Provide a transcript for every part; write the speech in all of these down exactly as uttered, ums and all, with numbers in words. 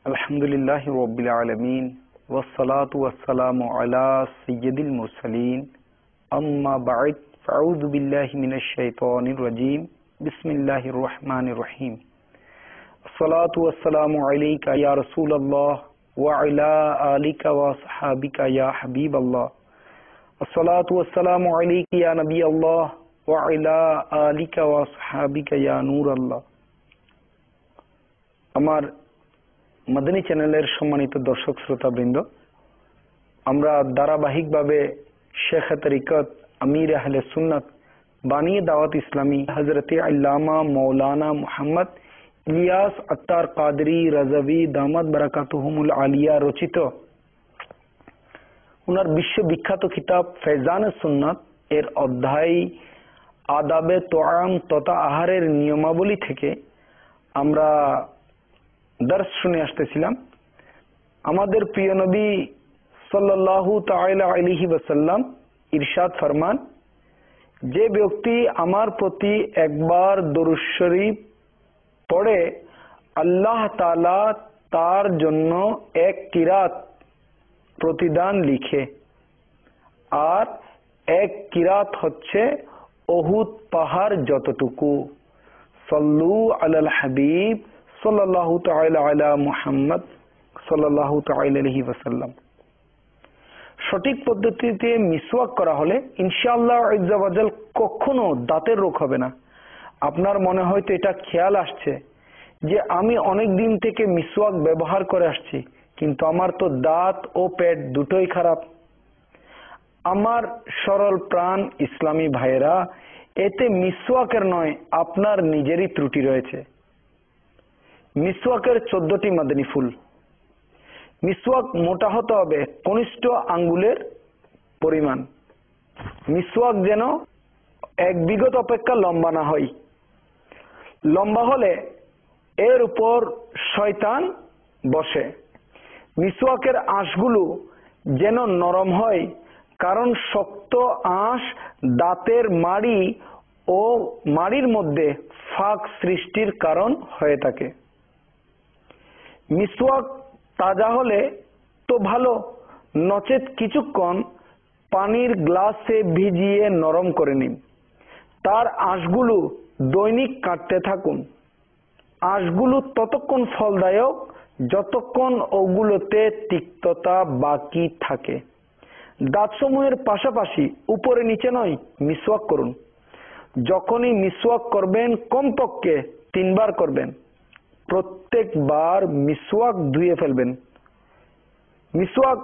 আলহামদুলিল্লাহি রাব্বিল আলামিন ওয়াসসালাতু ওয়াসসালামু আলা সাইয়্যিদিল মুরসালিন আম্মা বা'দ ফাউযু বিল্লাহি মিনাশ শাইতানির রাজীম বিসমিল্লাহির রহমানির রহিম আসসালাতু ওয়াসসালামু আলাইকা ইয়া রাসূলুল্লাহ ওয়া আলা আলিকা ওয়া আসহাবিকা ইয়া হাবিবাল্লাহ আসসালাতু ওয়াসসালামু আলাইকা ইয়া নবিয়াল্লাহ ওয়া আলা আলিকা ওয়া আসহাবিকা ইয়া নূরাল্লাহ। আমার মাদানী চ্যানেলের সম্মানিত দর্শক শ্রোতাবৃন্দ, আমরা ধারাবাহিকভাবে শেখ তরিকত আমির আহলে সুন্নাত বানিয়ে দাওয়াত ইসলামী হযরত আল্লামা মাওলানা মুহাম্মদ ইলিয়াস আত্তার কাদরি রাজাভী দামাত বারাকাতুহুমুল আলিয়া রচিত ওনার বিশ্ববিখ্যাত কিতাব ফেজানে সুন্নাত এর অধ্যায় আদাবে তোআম তথা আহারের নিয়মাবলী থেকে আমরা দর্শ শুনে আসতেছিলাম। আমাদের প্রিয় নবী সাল্লাল্লাহু তাআলা আলাইহি ওয়াসাল্লাম ইরশাদ ফরমান, যে ব্যক্তি আমার প্রতি একবার দরুদ শরীফ পড়ে আল্লাহ তাআলা তার জন্য এক কিরাত প্রতিদান লিখে, আর এক কিরাত হচ্ছে উহুদ পাহাড় যতটুকু। সাল্লু আলাল হাবিব সাল্লাল্লাহু তাআলা আলা মুহাম্মদ সাল্লাল্লাহু তাআলা আলাইহি ওয়াসাল্লাম। সঠিক পদ্ধতিতে মিসওয়াক করা হলে ইনশাআল্লাহ আজ্জা ওয়া জাল কখনো দাঁতের রোগ হবে না। আপনার মনে হয়তো এটা খেয়াল আসছে যে আমি অনেক দিন থেকে মিসওয়াক ব্যবহার করে আসছি, কিন্তু আমার তো দাঁত ও পেট দুটোই খারাপ। আমার সরল প্রাণ ইসলামী ভাইয়েরা, এতে মিসওয়াকের নয়, আপনার নিজেরই ত্রুটি রয়েছে। মিসওয়াকের চোদ্দটি মাদানী ফুল। মিসওয়াক মোটা হতে হবে কনিষ্ঠ আঙ্গুলের পরিমাণ। মিসওয়াক যেন এক বিগত অপেক্ষা লম্বা না হয়। লম্বা হলে এর উপর শয়তান বসে। মিসওয়াকের আঁশগুলো যেন নরম হয়, কারণ শক্ত আঁশ দাঁতের মাড়ি ও মাড়ির মধ্যে ফাঁক সৃষ্টির কারণ হয়ে থাকে। মিসওয়াক তাজা হলে তো ভালো, নচেত কিছুক্ষণ পানির গ্লাসে ভিজিয়ে নরম করে নিন। তার আঁশগুলো দৈনিক কাটতে থাকুন। আঁশগুলো ততক্ষণ ফলদায়ক যতক্ষণ ওগুলোতে তিক্ততা বাকি থাকে। দাঁতসমূহের পাশাপাশি উপরে নিচে নয়, মিসওয়াক করুন। যখনই মিসওয়াক করবেন কমপক্ষে তিনবার করবেন। প্রত্যেকবার মিসওয়াক ধুয়ে ফেলবেন। মিসওয়াক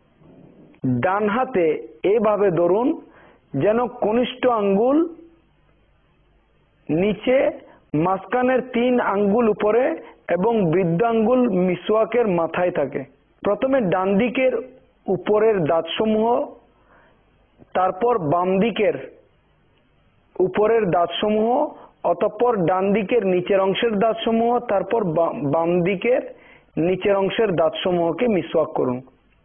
ডান হাতে এভাবে ধরুন যেন কনিষ্ঠ আঙ্গুল নিচে, মাঝখানের তিন আঙ্গুল উপরে এবং বৃদ্ধ আঙ্গুল মিসওয়াকের মাথায় থাকে। প্রথমে ডান দিকের উপরের দাঁতসমূহ, তারপর বাম দিকের উপরের দাঁতসমূহ, অতঃপর ডান দিকের নিচের অংশের দাঁতসমূহ, তারপর বাম দিকের নিচের অংশের দাঁতসমূহকে মিসওয়াক করুন।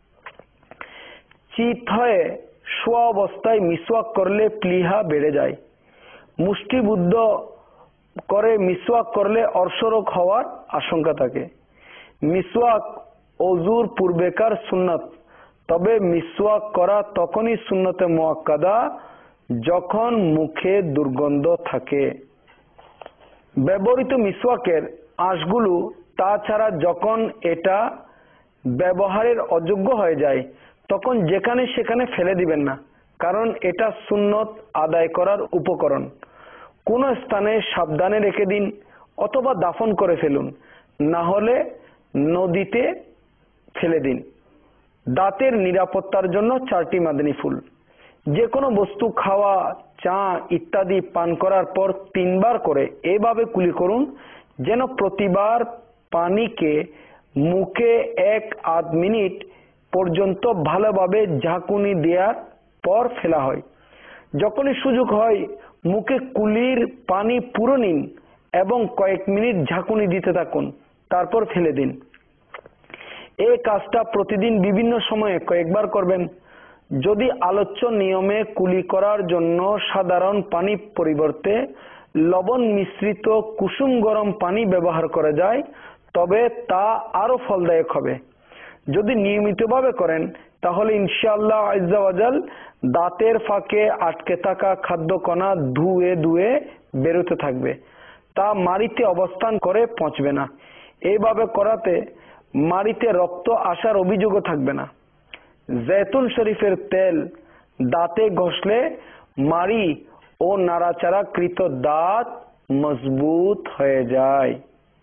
চিত হয়ে শোয়া অবস্থায় মিসওয়াক করলে প্লীহা বেড়ে যায়। মুষ্টিবদ্ধ করে মিসওয়াক করলে অর্শরোগ হওয়ার আশঙ্কা থাকে। মিসওয়াক ওযুর পূর্বেকার সুন্নাত, তবে মিসওয়াক করা তখনই সুন্নতে মুআক্কাদা যখন মুখে দুর্গন্ধ থাকে। ব্যবহৃত মিসওয়াকের আঁশগুলো তাছাড়া যখন এটা ব্যবহারের অযোগ্য হয়ে যায় তখন যেখানে সেখানে ফেলে দিবেন না, কারণ এটা সুন্নত আদায় করার উপকরণ। কোন স্থানে সাবধানে রেখে দিন অথবা দাফন করে ফেলুন, না হলে নদীতে ফেলে দিন। দাঁতের নিরাপত্তার জন্য চারটি মাদানী ফুল। যে কোনো বস্তু খাওয়া, চা ইত্যাদি পান করার পর তিনবার করে এভাবে কুলি করুন যেন প্রতিবার পানিকে মুখে এক আধ মিনিট পর্যন্ত ভালোভাবে ঝাঁকুনি দেওয়ার পর ফেলা হয়। যখনই সুযোগ হয় মুখে কুলির পানি পুরো নিন এবং কয়েক মিনিট ঝাঁকুনি দিতে থাকুন, তারপর ফেলে দিন। এই কাজটা প্রতিদিন বিভিন্ন সময়ে কয়েকবার করবেন। যদি আলোচ্য নিয়মে কুলি করার জন্য সাধারণ পানি পরিবর্তে লবণ মিশ্রিত কুসুম গরম পানি ব্যবহার করা যায়, তবে তা আরো ফলদায়ক হবে। যদি নিয়মিতভাবে করেন তাহলে ইনশাআল্লাহ আজ্জা ওয়াজাল দাঁতের ফাঁকে আটকে থাকা খাদ্যকণা ধুয়ে ধুয়ে বেরোতে থাকবে, তা মাড়িতে অবস্থান করে পচবে না। এইভাবে করাতে মাড়িতে রক্ত আসার অভিযোগও থাকবে না। জৈতুন শরীফের তেল দাঁতে ঘষলে মাড়ি ও নাড়াচাড়া কৃত দাঁত মজবুত হয়ে যায়।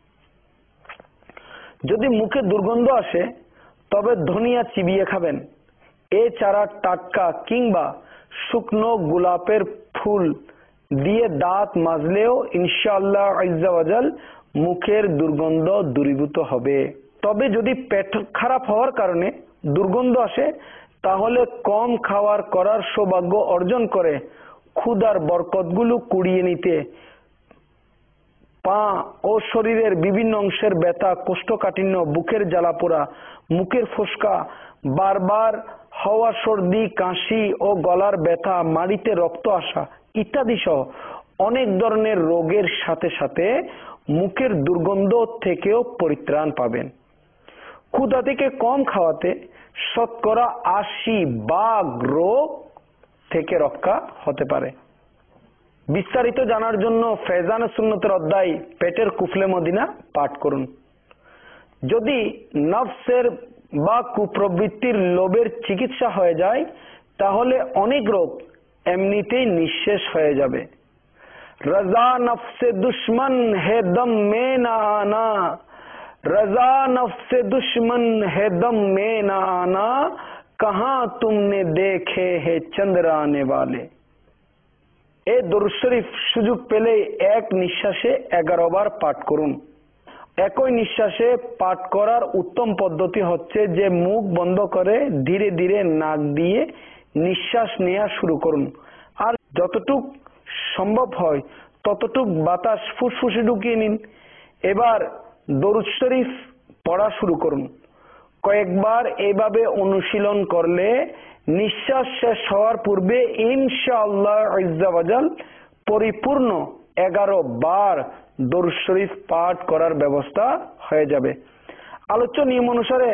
যদি মুখে দুর্গন্ধ আসে তবে ধনিয়া চিবিয়ে খাবেন। এছাড়া টাটকা কিংবা শুকনো গোলাপের ফুল দিয়ে দাঁত মাজলেও ইনশাআল্লাহ আজ্জা ওয়াজাল মুখের দুর্গন্ধ দূরীভূত হবে। তবে যদি পেট খারাপ হওয়ার কারণে দুর্গন্ধ আসে তাহলে কম খাওয়ার করার সৌভাগ্য অর্জন করে ক্ষুধার বরকতগুলো কুড়িয়ে নিতে পা ও শরীরের বিভিন্ন অংশের ব্যথা, কোষ্ঠকাঠিন্য, বুকের জ্বালাপোড়া, মুখের ফোসকা, বারবার হওয়া সর্দি, কাশি ও গলার ব্যথা, মাড়িতে রক্ত আসা ইত্যাদি সহ অনেক ধরনের রোগের সাথে সাথে মুখের দুর্গন্ধ থেকেও পরিত্রাণ পাবেন। ক্ষুধা থেকে কম খাওয়াতে শতকরা আশি ভাগ রোগ থেকে রক্ষা হতে পারে। বিস্তারিত জানার জন্য ফেজানে সুন্নতের অধ্যায় পেটের কুফলে মদিনা পাঠ করুন। যদি নফসের বা কুপ্রবৃত্তির লোভের চিকিৎসা হয়ে যায় তাহলে অনেক রোগ এমনিতেই নিঃশেষ হয়ে যাবে। रजा नफ्से दुश्मन है दम में ना आना, रजा नफ्से दुश्मन है दम में ना आना, कहाँ तुमने देखे है चंद्राने वाले। এই দরুদ শরীফ সুযোগ পেলে এক নিঃশ্বাসে এগারো বার পাঠ করুন। একই নিঃশ্বাসে পাঠ করার উত্তম পদ্ধতি হচ্ছে যে মুখ বন্ধ করে ধীরে ধীরে নাক দিয়ে নিঃশ্বাস নেওয়া শুরু করুন, আর যতটুক সম্ভব হয় ততটুক বাতাস ফুসফুসে ঢুকিয়ে নিন। এবার দরুদ শরীফ পড়া শুরু করুন। কয়েকবার এইভাবে অনুশীলন করলে নিঃশ্বাস শেষ হওয়ার পূর্বে ইনশাআল্লাহ আজ্জা ওয়াজাল পরিপূর্ণ এগারো বার দরুদ শরীফ পাঠ করার ব্যবস্থা হয়ে যাবে। আলোচ্য নিয়ম অনুসারে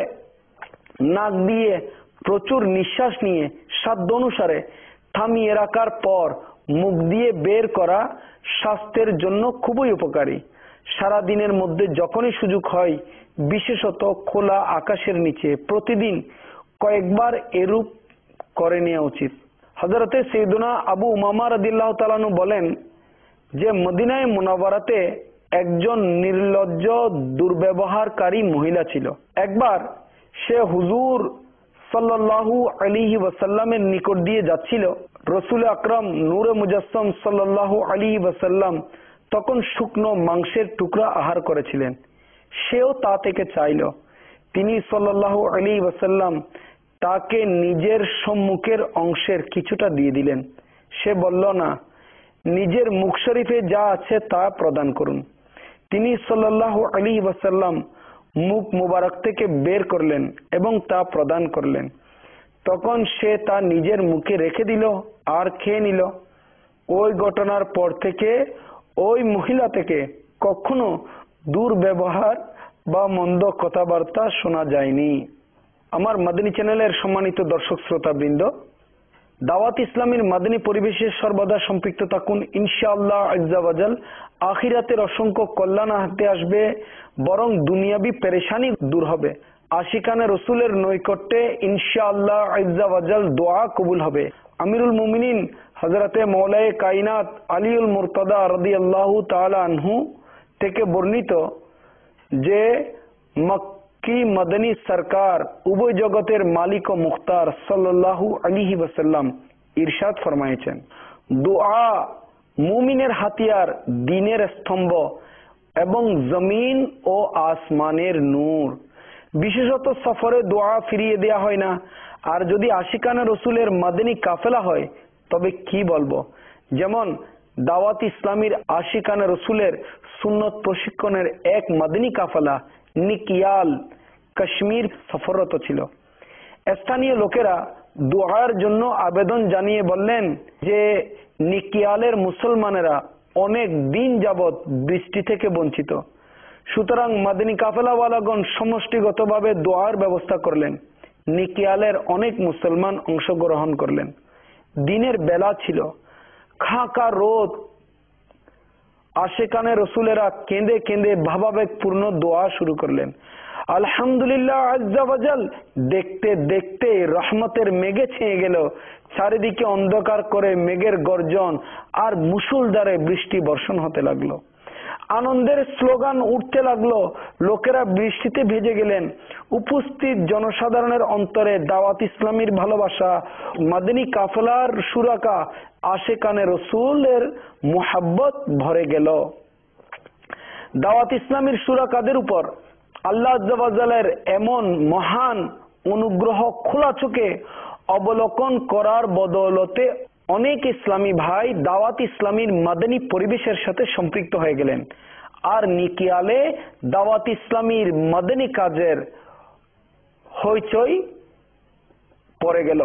নাক দিয়ে প্রচুর নিঃশ্বাস নিয়ে সাধ্য অনুসারে থামিয়ে রাখার পর মুখ দিয়ে বের করা স্বাস্থ্যের জন্য খুবই উপকারী। সারা দিনের মধ্যে যখনই সুযোগ হয়, বিশেষত খোলা আকাশের নিচে প্রতিদিন কয়েকবার এরূপ করে নেওয়া উচিত। হযরতে সাইয়েদুনা আবু উমামা রাদিয়াল্লাহু তাআলা আনহু বলেন যে মদিনায়ে মুনাওয়ারাতে একজন নির্লজ্জ দুর্ব্যবহারকারী মহিলা ছিল। একবার সে হুজুর সাল্লাল্লাহু আলাইহি ওয়াসাল্লামের নিকট দিয়ে যাচ্ছিল। রাসূল আকরাম নূরে মুজাসসাম সাল্লাল্লাহু আলাইহি ওয়াসাল্লাম তখন শুকনো মাংসের টুকরা আহার করেছিলেন। সেও তা থেকে চাইল। তিনি সাল্লাল্লাহু আলাইহি ওয়াসাল্লাম তাকে নিজের সম্মুখের অংশের কিছুটা দিয়ে দিলেন। সে বলল, না, নিজের মুখ শরীফে যা আছে তা প্রদান করুন। তিনি সাল্লাল্লাহু আলাইহি ওয়াসাল্লাম মুখ মুবারক থেকে বের করলেন এবং তা প্রদান করলেন। তখন সে তা নিজের মুখে রেখে দিল আর খেয়ে নিল। ওই ঘটনার পর থেকে ওই মহিলা থেকে কখনো দুর্ব্যবহার বা মন্দ কথাবার্তা শোনা যায়নি। আমার মাদানী চ্যানেলের সম্মানিত দর্শক শ্রোতা বৃন্দ, দাওয়াত ইসলামীর মাদানী পরিবেশে সর্বদা সম্পৃক্ত থাকুন। ইনশাআল্লাহ আজ্জা ওয়াজাল আখিরাতের অসংখ্য কল্যাণ হাতে আসবে, বরং দুনিয়াবি পেরেশানি দূর হবে। আশিকানে রসুলের নৈকট্যে ইনশাআল্লাহ আজ্জা ওয়াজাল দোয়া কবুল হবে। আমিরুল মুমিনিন হযরতে মওলায়ে কায়নাত আলীউল মুরতাদা রাদিয়াল্লাহু তাআলা আনহু থেকে বর্ণিত যে মক্কি মদনী সরকার উভয় জগতের মালিক ও মুখতার সাল্লাল্লাহু আলাইহি ওয়াসাল্লাম ইরশাদ ফরমায়েছেন, দোয়া মুমিনের হাতিয়ার, দ্বীনের স্তম্ভ এবং জমিন ও আসমানের নূর। বিশেষত সফরে দোয়া ফিরিয়ে দেয়া হয় না, আর যদি আশিকানে রসুলের মাদানী কাফেলা হয় তবে কি বলবো। যেমন দাওয়াত ইসলামীর আশিকানে রসুলের সুন্নত প্রশিক্ষণের এক মাদানী কাফেলা নিকিয়াল কাশ্মীর সফররত ছিল। স্থানীয় লোকেরা দোয়ার জন্য আবেদন জানিয়ে বললেন যে নিকিয়ালের মুসলমানেরা অনেক দিন যাবৎ বৃষ্টি থেকে বঞ্চিত। সুতরাং মাদানী কাফেলাওয়ালাগণ সমষ্টিগতভাবে দোয়ার ব্যবস্থা করলেন। নিকিয়ালের অনেক মুসলমান অংশগ্রহণ করলেন। দিনের বেলা ছিল, খাঁকা রোদ। আশেকানে রসুলেরা কেঁদে কেঁদে ভাবাবেগপূর্ণ দোয়া শুরু করলেন। আলহামদুলিল্লাহ আজ্জা ওয়াজাল। দেখতে দেখতে রহমতের মেঘে ছেয়ে গেল। চারিদিকে অন্ধকার করে মেঘের গর্জন আর মুষলধারে বৃষ্টি বর্ষণ হতে লাগলো। আনন্দের স্লোগান উঠতে লাগলো। লোকেরা বৃষ্টিতে ভিজে গেলেন। উপস্থিত জনসাধারণের অন্তরে দাওয়াত ইসলামীর ভালোবাসা, মাদানী কাফেলার সুরাকা, আশেকানে রসুলের মুহাব্বত ভরে গেল। দাওয়াত ইসলামীর সুরাকাদের উপর আল্লাহ আজ্জা ওয়াজালের এমন মহান অনুগ্রহ খোলা চোখে অবলোকন করার বদৌলতে অনেক ইসলামী ভাই দাওয়াত ইসলামীর মাদানী পরিবেশের সাথে সম্পৃক্ত হয়ে গেলেন। আর নিকিয়ালে দাওয়াত ইসলামীর মাদানী কাজের হইচই পড়ে গেল।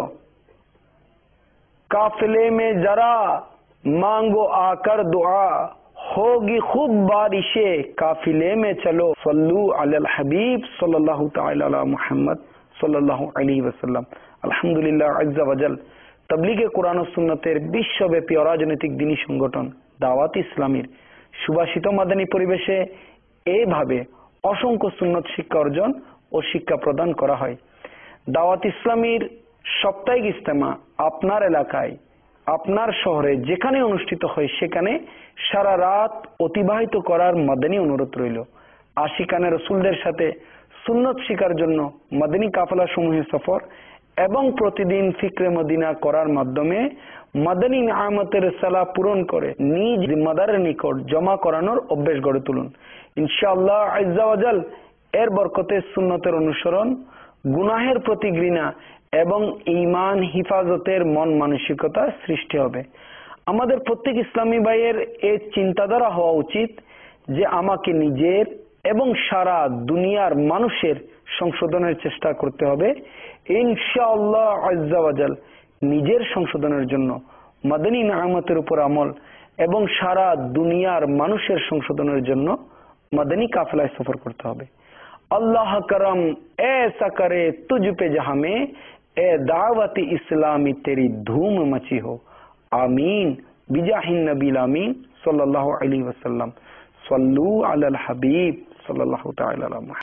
কাফেলে মে যারা মাঙ্গো আকার দোয়া होगी खूब बारिशे काफिले में चलो सल्लू अलल हबीब सल्लल्लाहु ताला अला मुहम्मद सल्लल्लाहु अलैहि वसल्लम। আলহামদুলিল্লাহ আজ্জা ওয়াজাল তাবলীগে কোরআন ও সুন্নতের বিশ্বব্যাপী অরাজনৈতিক দ্বীনি সংগঠন দাওয়াত ইসলামীর সুবাসিত মাদানী পরিবেশে এইভাবে অসংখ্য সুন্নত শিক্ষা অর্জন ও শিক্ষা প্রদান করা হয়। দাওয়াত ইসলামীর সাপ্তাহিক ইজতেমা আপনার এলাকায়, আপনার শহরে যেখানে অনুষ্ঠিত হয় সেখানে সারা রাত অতিবাহিত করার মাদানী অনুরোধ রইল। আশিকানে রসুলদের সাথে সুন্নত শিকার জন্য মাদানী কাফেলা সমূহে সফর এবং প্রতিদিন ফিকরে মদিনা করার মাধ্যমে মাদানী নিয়ামতের সালা পূরণ করে নিজ জিম্মাদারের নিকট জমা করানোর অভ্যেস গড়ে তুলুন। ইনশাআল্লাহ আজ্জা ওয়াজাল এর বরকতে সুন্নতের অনুসরণ, গুনাহের প্রতি ঘৃণা এবং ঈমান হিফাজতের মন মানসিকতা সৃষ্টি হবে। আমাদের প্রত্যেক ইসলামী ভাইয়ের এই চিন্তাধারা হওয়া উচিত যে আমাকে নিজের এবং সারা দুনিয়ার মানুষের সংশোধনের চেষ্টা করতে হবে। ইনশাআল্লাহ আজ্জা ওয়াজাল নিজের সংশোধনের জন্য মাদানী নিয়ামতের উপর আমল এবং সারা দুনিয়ার মানুষের সংশোধনের জন্য মাদানী কাফেলায় সফর করতে হবে। अल्लाह करम ऐसा करे तुझ पे जहां में ए दावती इस्लामी तेरी धूम मची हो। आमीन बिजाहिन नबील आमीन सल्लल्लाहु अलैहि वसल्लम। सल्लू अलल हबीब सल्लल्लाहु तआला अलैहि